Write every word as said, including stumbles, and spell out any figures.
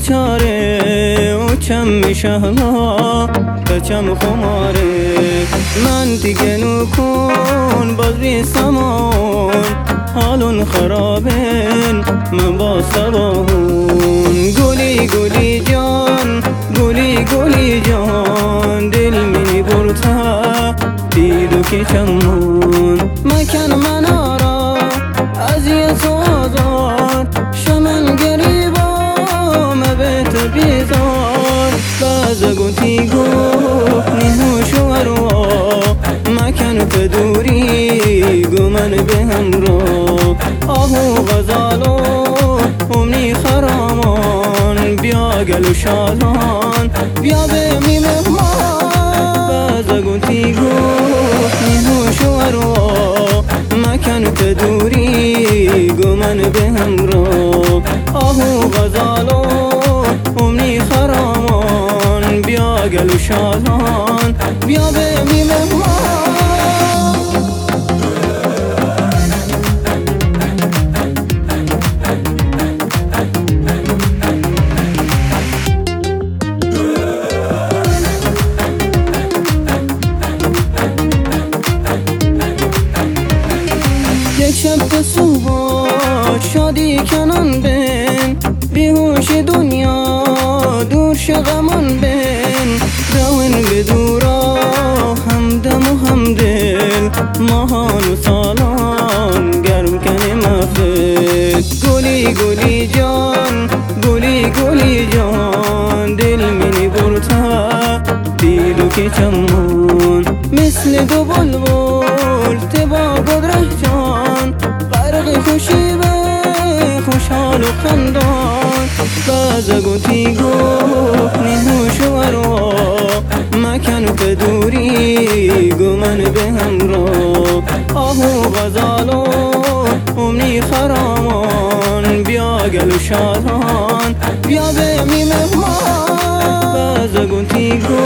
بیچاره او چم میشه ما بچم خماره من دیگه نو کن باز بی سامان حالون خرابن من با سباهون گلی گلی جان گلی گلی جان دل منی برتا دیدو که چمون مکن من آرا از یه سوزار شمن گریبا مبت بیزار باز گوتی گفت نیهو شوروا مکن پدوری گمن به همراه آهو غزالو امنی خرامان بیا گلو شادان بیا به می مهمان باز گوتی گفت نیهو شوروا مکن پدوری گمن به همراه آهو غزالو امنی خرامان بیا گلو شادان بیا به می مهمان یک شب به صبح شادی کنان بین بیهوش دنیا دور شغمان بین روین به دورا همدم و همدل ماهان و سالان گرم کنی مفت گلی گلی جان گلی گلی جان دل منی برتا دیدو که چمون مثل دو بلبل تبا قدره جان غرق خوشی به خوشحال و خندان باز گوتی گفت نیهو شوروا مکن پدوری گمن به همراه آهو غزالو امنی خرامان بیا گلو شادان بیا به می مهمان باز گوتی گفت